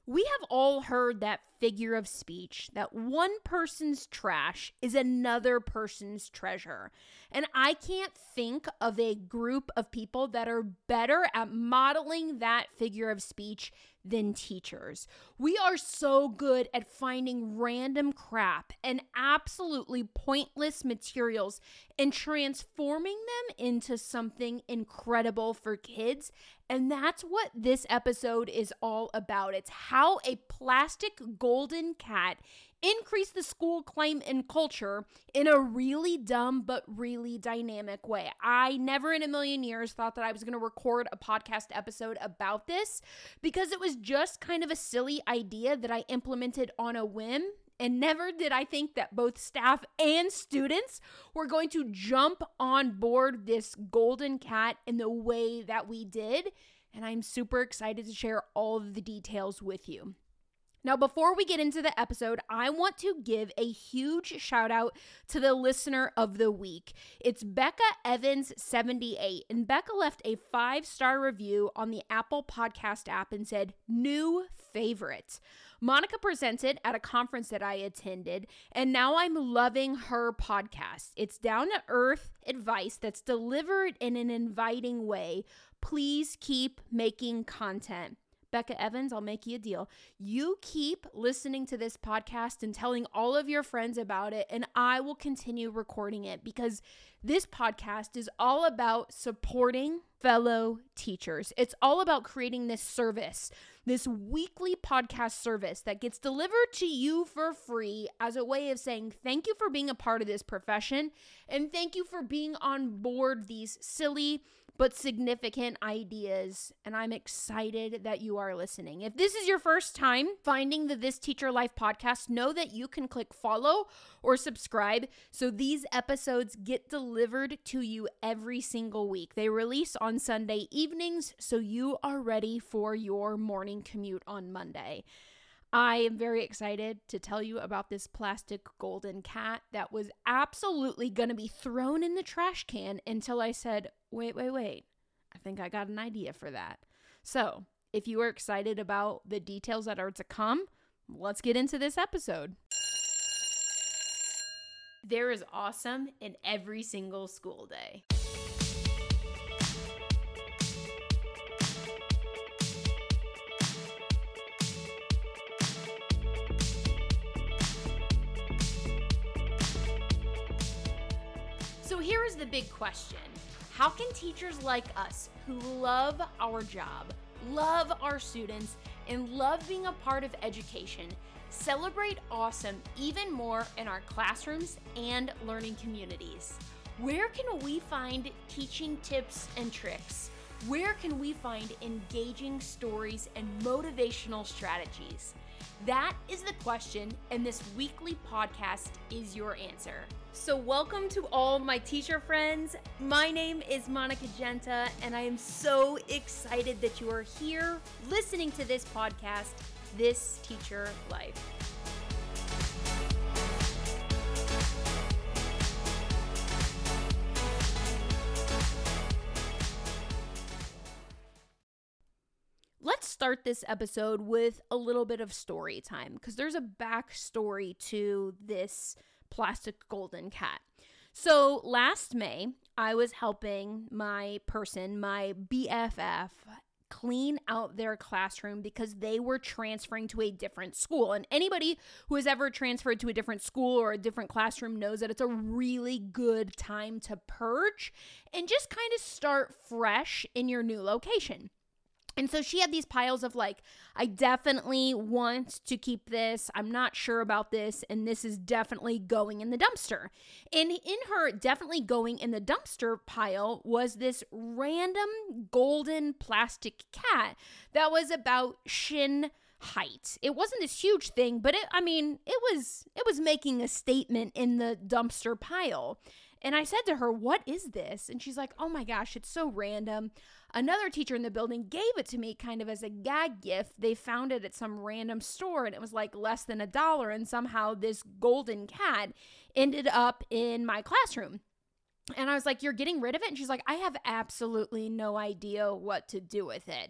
We have all heard that figure of speech that one person's trash is another person's treasure. And I can't think of a group of people that are better at modeling that figure of speech than teachers. We are so good at finding random crap and absolutely pointless materials and transforming them into something incredible for kids. And that's what this episode is all about. It's how a plastic golden cat increased the school climate and culture in a really dumb but really dynamic way. I never in a million years thought that I was going to record a podcast episode about this because it was just kind of a silly idea that I implemented on a whim. And never did I think that both staff and students were going to jump on board this golden cat in the way that we did. And I'm super excited to share all of the details with you. Now, before we get into the episode, I want to give a huge shout out to the listener of the week. It's Becca Evans 78, and Becca left a 5-star review on the Apple Podcast app and said, "New favorite. Monica presented at a conference that I attended, and now I'm loving her podcast. It's down-to-earth advice that's delivered in an inviting way. Please keep making content." Becca Evans, I'll make you a deal. You keep listening to this podcast and telling all of your friends about it, and I will continue recording it because this podcast is all about supporting fellow teachers. It's all about creating this service, this weekly podcast service that gets delivered to you for free as a way of saying thank you for being a part of this profession and thank you for being on board these silly but significant ideas, and I'm excited that you are listening. If this is your first time finding the This Teacher Life podcast, know that you can click follow or subscribe so these episodes get delivered to you every single week. They release on Sunday evenings, so you are ready for your morning commute on Monday. I am very excited to tell you about this plastic golden cat that was absolutely going to be thrown in the trash can until I said, wait. I think I got an idea for that. So, if you are excited about the details that are to come, let's get into this episode. There is awesome in every single school day. So here is the big question. How can teachers like us who love our job, love our students, and love being a part of education celebrate awesome even more in our classrooms and learning communities? Where can we find teaching tips and tricks? Where can we find engaging stories and motivational strategies? That is the question, and this weekly podcast is your answer. So welcome to all my teacher friends. My name is Monica Genta, and I am so excited that you are here listening to this podcast, This Teacher Life. Let's start this episode with a little bit of story time because there's a backstory to this plastic golden cat. So last May, I was helping my BFF, clean out their classroom because they were transferring to a different school. And anybody who has ever transferred to a different school or a different classroom knows that it's a really good time to purge and just kind of start fresh in your new location. And so she had these piles of like, I definitely want to keep this. I'm not sure about this. And this is definitely going in the dumpster. And in her definitely going in the dumpster pile was this random golden plastic cat that was about shin height. It wasn't this huge thing, but it was making a statement in the dumpster pile. And I said to her, "What is this?" And she's like, "Oh my gosh, it's so random. Another teacher in the building gave it to me kind of as a gag gift. They found it at some random store and it was like less than $1. And somehow this golden cat ended up in my classroom." And I was like, "You're getting rid of it?" And she's like, "I have absolutely no idea what to do with it."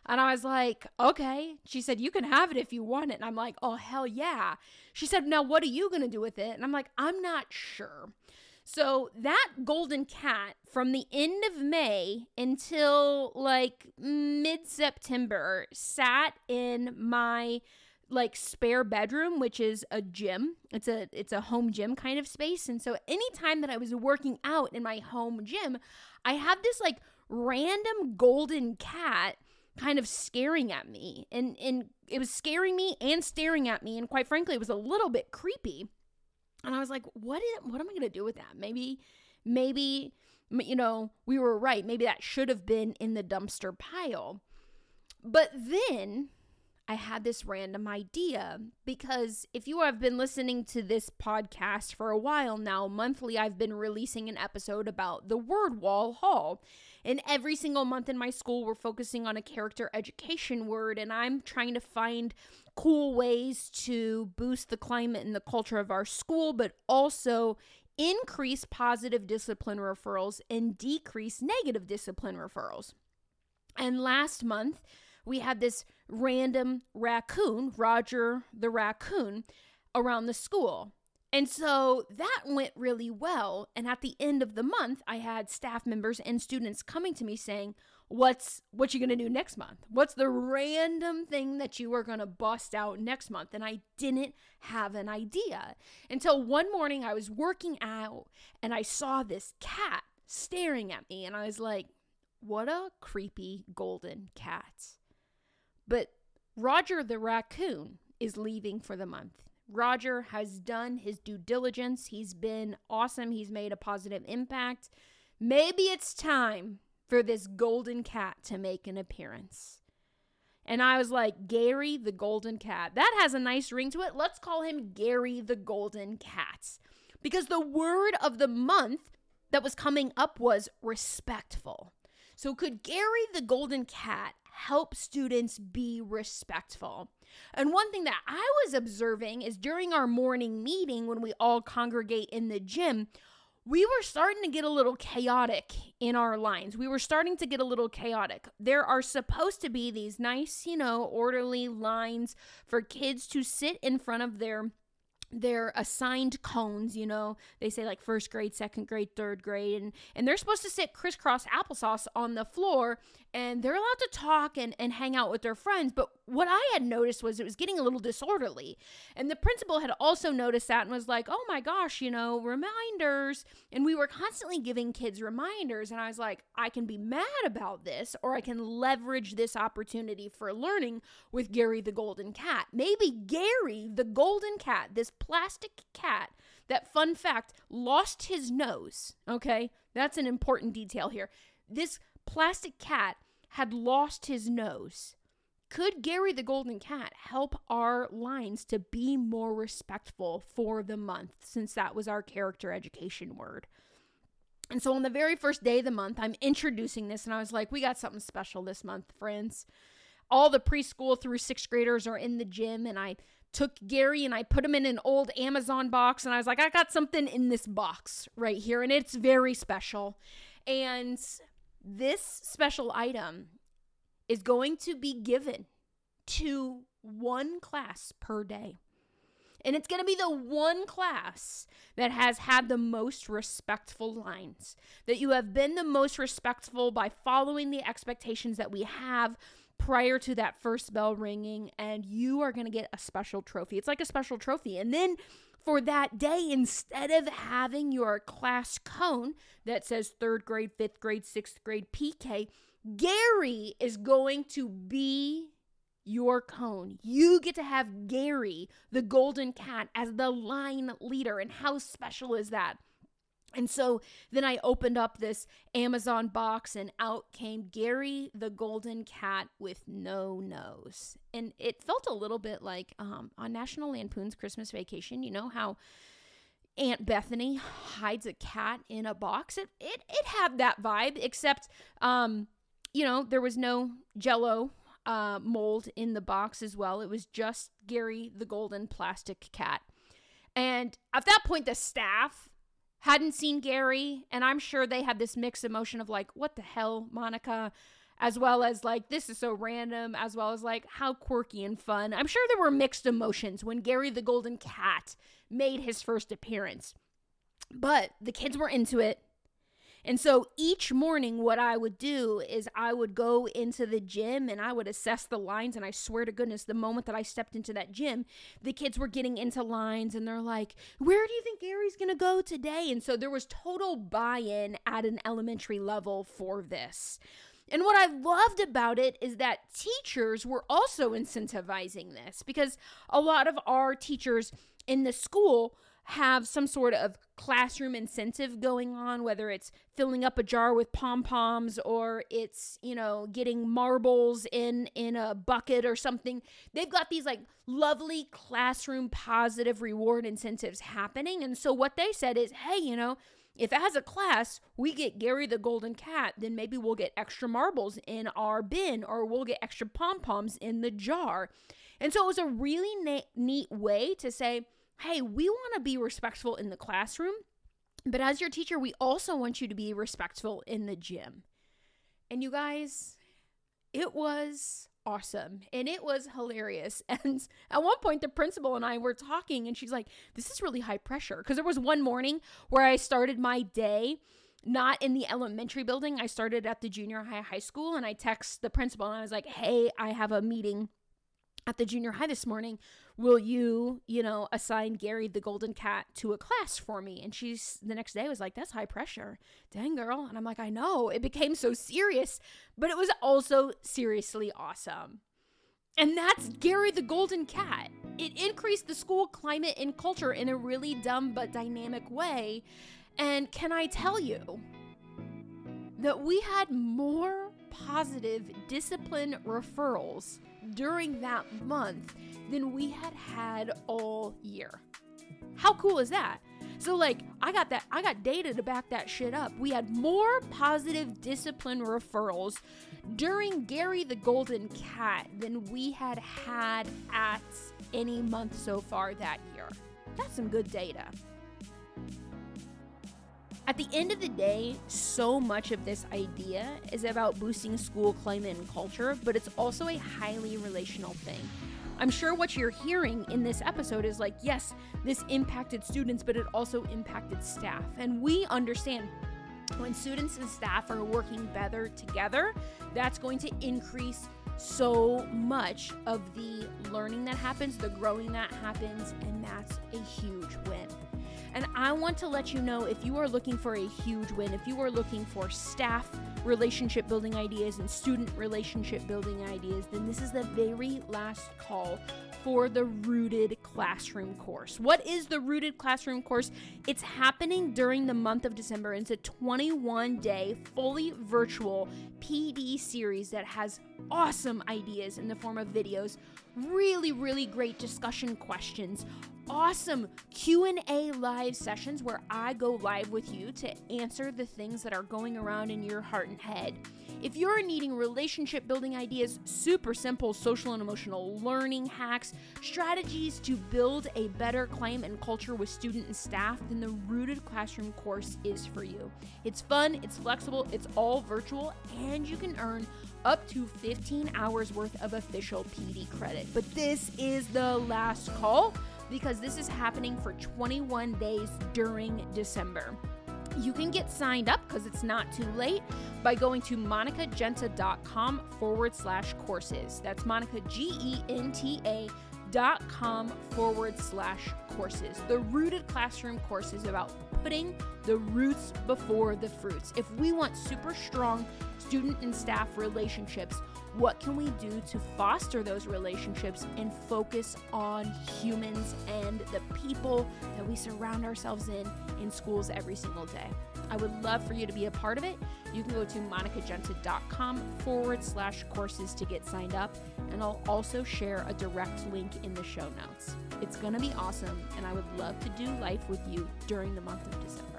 And I was like, okay. She said, you can have it if you want it. And I'm like, oh, hell yeah. She said, now what are you going to do with it? And I'm like, I'm not sure. So that golden cat from the end of May until like mid-September sat in my like spare bedroom, which is a gym. It's a home gym kind of space. And so anytime that I was working out in my home gym, I had this like random golden cat kind of staring at me. And it was scaring me and staring at me. And quite frankly, it was a little bit creepy. And I was like, what am I going to do with that? Maybe, you know, we were right. Maybe that should have been in the dumpster pile. But then I had this random idea, because if you have been listening to this podcast for a while now, monthly I've been releasing an episode about the word wall hall. And every single month in my school, we're focusing on a character education word, and I'm trying to find cool ways to boost the climate and the culture of our school, but also increase positive discipline referrals and decrease negative discipline referrals. And last month, we had this random raccoon, Roger the raccoon, around the school. And so that went really well. And at the end of the month, I had staff members and students coming to me saying, what you going to do next month? What's the random thing that you are going to bust out next month? And I didn't have an idea until one morning I was working out and I saw this cat staring at me. And I was like, what a creepy golden cat. But Roger the raccoon is leaving for the month. Roger has done his due diligence. He's been awesome. He's made a positive impact. Maybe it's time for this golden cat to make an appearance. And I was like, Gary the golden cat. That has a nice ring to it. Let's call him Gary the golden cat. Because the word of the month that was coming up was respectful. So could Gary the golden cat help students be respectful? And one thing that I was observing is during our morning meeting when we all congregate in the gym, we were starting to get a little chaotic in our lines. We were starting to get a little chaotic. There are supposed to be these nice, orderly lines for kids to sit in front of their assigned cones. They say like first grade, second grade, third grade, and they're supposed to sit crisscross applesauce on the floor, and they're allowed to talk and hang out with their friends. But what I had noticed was it was getting a little disorderly, and the principal had also noticed that and was like, oh my gosh, reminders. And we were constantly giving kids reminders, and I was like, I can be mad about this, or I can leverage this opportunity for learning with Gary the golden cat. Maybe Gary the golden cat, this plastic cat that, fun fact, lost his nose. Okay, that's an important detail here. This plastic cat had lost his nose. Could Gary the golden cat help our lines to be more respectful for the month, since that was our character education word? And so on the very first day of the month, I'm introducing this, and I was like, we got something special this month, friends. All the preschool through sixth graders are in the gym, and I took Gary and I put him in an old Amazon box, and I was like, I got something in this box right here, and it's very special. And this special item is going to be given to one class per day. And it's going to be the one class that has had the most respectful lines, that you have been the most respectful by following the expectations that we have prior to that first bell ringing, and you are going to get a special trophy. It's like a special trophy. And then for that day, instead of having your class cone that says third grade, fifth grade, sixth grade, PK, Gary is going to be your cone. You get to have Gary, the golden cat, as the line leader. And how special is that? And so then I opened up this Amazon box, and out came Gary the golden cat with no nose. And it felt a little bit like on National Lampoon's Christmas Vacation. You know how Aunt Bethany hides a cat in a box? It had that vibe, except, there was no Jell-O mold in the box as well. It was just Gary the golden plastic cat. And at that point, the staff hadn't seen Gary, and I'm sure they had this mixed emotion of like, what the hell, Monica? as well as like, this is so random, as well as like, how quirky and fun. I'm sure there were mixed emotions when Gary the Golden Cat made his first appearance, but the kids were into it. And so each morning what I would do is I would go into the gym and I would assess the lines. And I swear to goodness, the moment that I stepped into that gym, the kids were getting into lines and they're like, where do you think Gary's going to go today? And so there was total buy-in at an elementary level for this. And what I loved about it is that teachers were also incentivizing this, because a lot of our teachers in the school have some sort of classroom incentive going on, whether it's filling up a jar with pom-poms or it's, getting marbles in a bucket or something. They've got these like lovely classroom positive reward incentives happening. And so what they said is, hey, if as a class we get Gary the Golden Cat, then maybe we'll get extra marbles in our bin, or we'll get extra pom-poms in the jar. And so it was a really neat way to say, hey, we want to be respectful in the classroom, but as your teacher, we also want you to be respectful in the gym. And you guys, it was awesome and it was hilarious. And at one point, the principal and I were talking and she's like, this is really high pressure. Because there was one morning where I started my day not in the elementary building. I started at the junior high school, and I text the principal and I was like, hey, I have a meeting at the junior high this morning. Will you, assign Gary the Golden Cat to a class for me? And she's, the next day was like, that's high pressure. Dang, girl. And I'm like, I know. It became so serious, but it was also seriously awesome. And that's Gary the Golden Cat. It increased the school climate and culture in a really dumb but dynamic way. And can I tell you that we had more positive discipline referrals during that month than we had all year. How cool is that? So I got data to back that shit up. We had more positive discipline referrals during Gary the Golden Cat than we had at any month so far that year. That's some good data. At the end of the day, so much of this idea is about boosting school climate and culture, but it's also a highly relational thing. I'm sure what you're hearing in this episode is like, yes, this impacted students, but it also impacted staff. And we understand when students and staff are working better together, that's going to increase so much of the learning that happens, the growing that happens, and that's a huge win. And I want to let you know, if you are looking for a huge win, if you are looking for staff relationship building ideas and student relationship building ideas, then this is the very last call for the Rooted Classroom course. What is the Rooted Classroom course? It's happening during the month of December. It's a 21-day, fully virtual PD series that has awesome ideas in the form of videos, really, really great discussion questions, awesome Q&A live sessions where I go live with you to answer the things that are going around in your heart and head. If you're needing relationship building ideas, super simple social and emotional learning hacks, strategies to build a better climate and culture with student and staff, then the Rooted Classroom course is for you. It's fun, it's flexible, it's all virtual, and you can earn up to 15 hours worth of official PD credit. But this is the last call, because this is happening for 21 days during December. You can get signed up, because it's not too late, by going to monicagenta.com/courses. That's monicagenta.com/courses. The Rooted Classroom course is about putting the roots before the fruits. If we want super strong student and staff relationships, what can we do to foster those relationships and focus on humans and the people that we surround ourselves in schools every single day? I would love for you to be a part of it. You can go to monicagenta.com/courses to get signed up, and I'll also share a direct link in the show notes. It's going to be awesome, and I would love to do life with you during the month of December.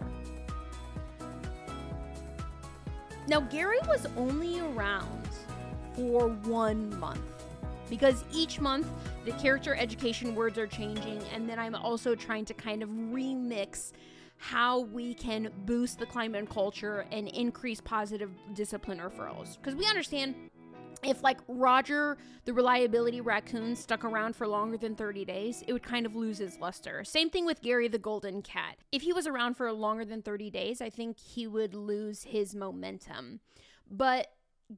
Now, Gary was only around for 1 month, because each month the character education words are changing, and then I'm also trying to kind of remix how we can boost the climate and culture and increase positive discipline referrals. Because we understand if like Roger, the reliability raccoon, stuck around for longer than 30 days, it would kind of lose its luster. Same thing with Gary the golden cat. If he was around for longer than 30 days, I think he would lose his momentum. But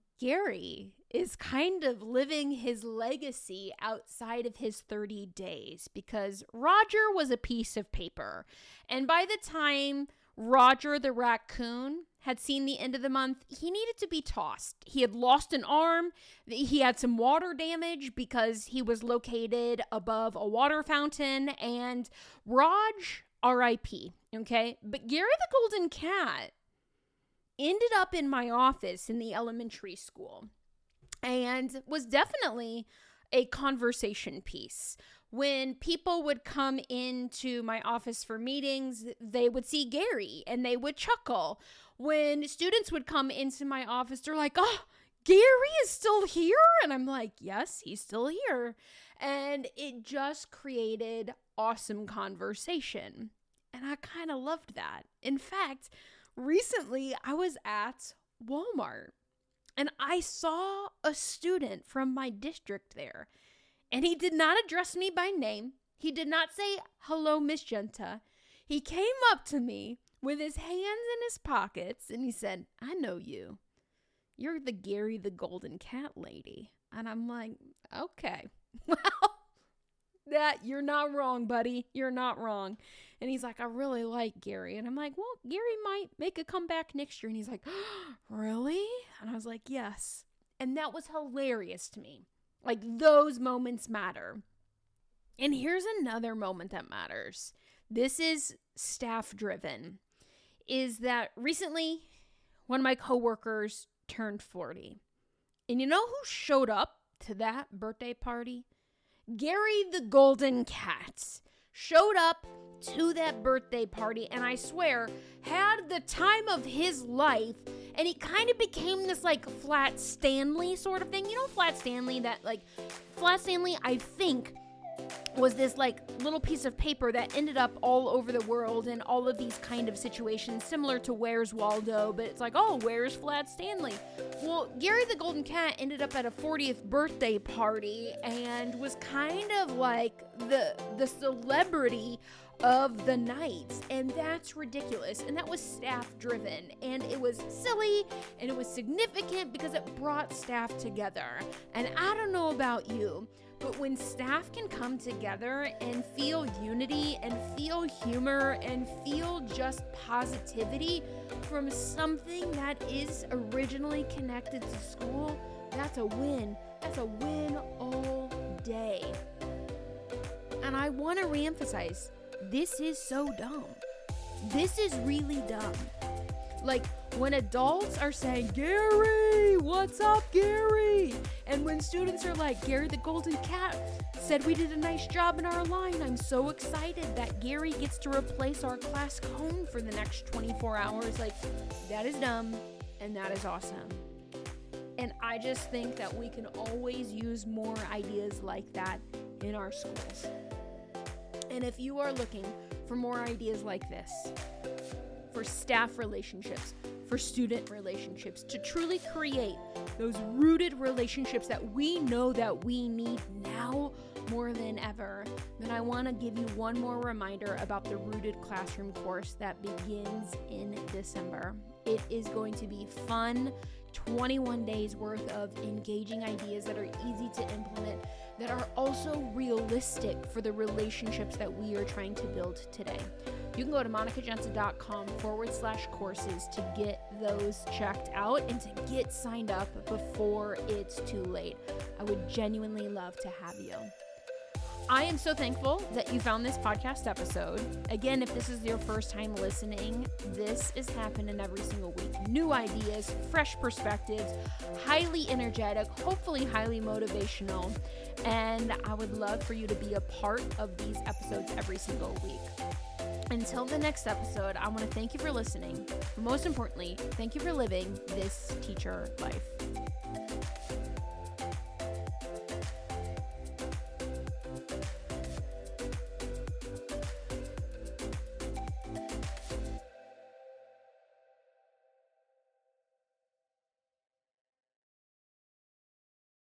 Gary is kind of living his legacy outside of his 30 days because Roger was a piece of paper. And by the time Roger the raccoon had seen the end of the month, he needed to be tossed. He had lost an arm. He had some water damage because he was located above a water fountain. And Raj, R.I.P., okay? But Gary the golden cat ended up in my office in the elementary school and was definitely a conversation piece. When people would come into my office for meetings, they would see Gary and they would chuckle. When students would come into my office, they're like, "Oh, Gary is still here?" And I'm like, "Yes, he's still here." And it just created awesome conversation. And I kind of loved that. In fact, recently I was at Walmart and I saw a student from my district there. And he did not address me by name. He did not say, "Hello, Miss Genta." He came up to me with his hands in his pockets and he said, "I know you. You're the Gary the golden cat lady." And I'm like, "Okay, well, you're not wrong, buddy. You're not wrong." And he's like, "I really like Gary." And I'm like, "Well, Gary might make a comeback next year." And he's like, "Really?" And I was like, "Yes." And that was hilarious to me. Like, those moments matter. And here's another moment that matters. This is staff driven. Is that recently one of my coworkers turned 40. And you know who showed up to that birthday party? Gary the golden cat showed up to that birthday party and I swear had the time of his life. And he kind of became this like Flat Stanley sort of thing. You know Flat Stanley, Flat Stanley, I think, was this like little piece of paper that ended up all over the world in all of these kind of situations, similar to Where's Waldo, but it's like, oh, where's Flat Stanley? Well, Gary the golden cat ended up at a 40th birthday party and was kind of like the celebrity of the night, and that's ridiculous. And that was staff driven, and it was silly and it was significant because it brought staff together. And I don't know about you, but when staff can come together and feel unity and feel humor and feel just positivity from something that is originally connected to school, that's a win. That's a win all day. And I want to reemphasize, this is so dumb. This is really dumb. Like, when adults are saying, "Gary, what's up, Gary?" And when students are like, "Gary the golden cat said we did a nice job in our line. I'm so excited that Gary gets to replace our class cone for the next 24 hours. Like, that is dumb and that is awesome. And I just think that we can always use more ideas like that in our schools. And if you are looking for more ideas like this, for staff relationships, for student relationships, to truly create those rooted relationships that we know that we need now more than ever, then I want to give you one more reminder about the Rooted Classroom course that begins in December. It is going to be fun, 21 days worth of engaging ideas that are easy to implement, that are also realistic for the relationships that we are trying to build today. You can go to monicagenta.com/courses to get those checked out and to get signed up before it's too late. I would genuinely love to have you. I am so thankful that you found this podcast episode. Again, if this is your first time listening, this is happening every single week. New ideas, fresh perspectives, highly energetic, hopefully highly motivational. And I would love for you to be a part of these episodes every single week. Until the next episode, I want to thank you for listening. But most importantly, thank you for living this teacher life.